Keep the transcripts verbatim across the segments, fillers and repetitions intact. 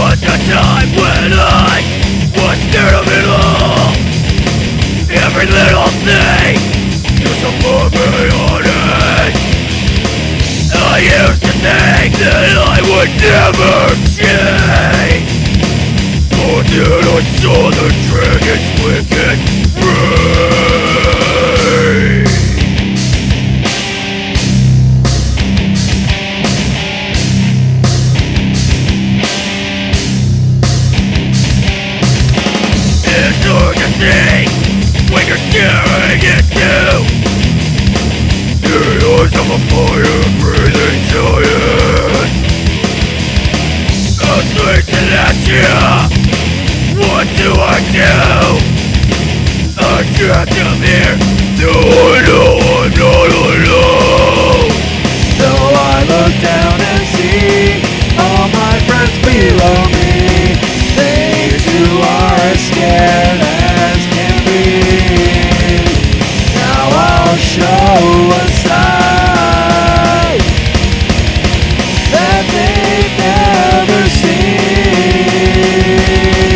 was a time when I was scared of it all. Every little thing used to put me on edge. I used to think that I would never change, but then I saw the dragon's wicked rage. It's hard to see when you're staring into the eyes of a fire-breathing giant. A strange celestia, what do I do? I can't come here, no I know I'm not alone. So I look down and see all my friends below me. They too are as scared as can be. Now I'll show a side that they've never seen.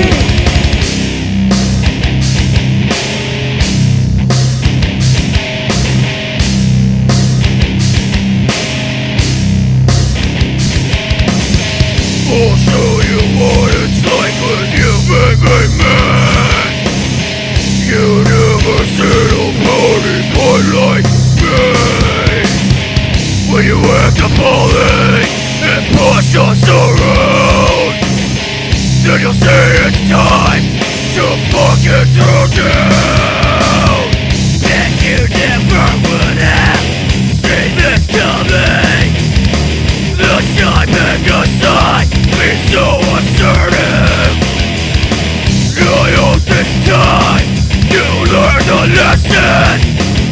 I'll show you what it's like when you make me mad. You never seen a party boy like me. When you act appalling and push us around, then you'll say it's time to fucking throw down. And you never would have seen this coming. The shining aside be so assertive. I hope this time you learn the lesson.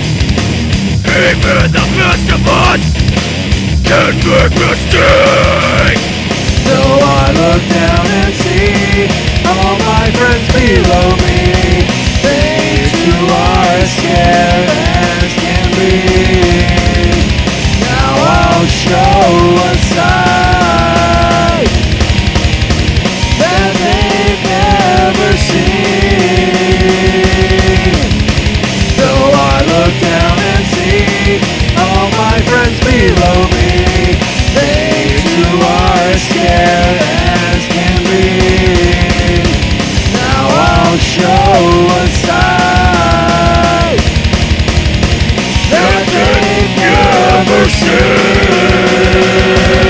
Even the best of us can make mistakes. So I look down and see all my friends below me. They too are as scared as can be. Now I'll show a side that they've never seen. So I look down and see all my friends below me. They too are as scared as can be. Now I'll show a side that they've never seen.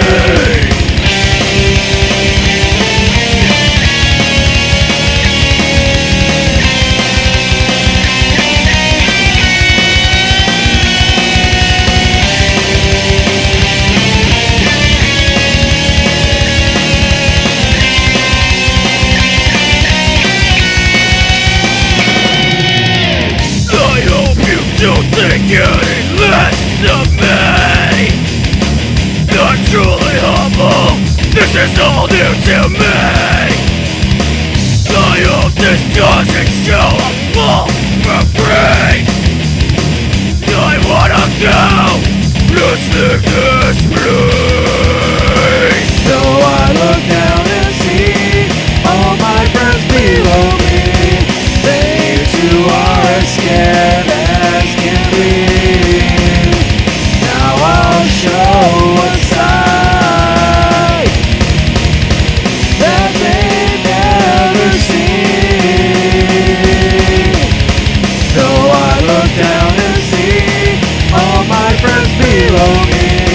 Don't think any less of me. I'm truly humble, this is all new to me. I hope this doesn't show a fall for free. I wanna go, let's leave this place. So I look down and see all my friends below me. They too are as scared as can be. Now I'll show a side that they've never seen. So I look down and see all my friends below me.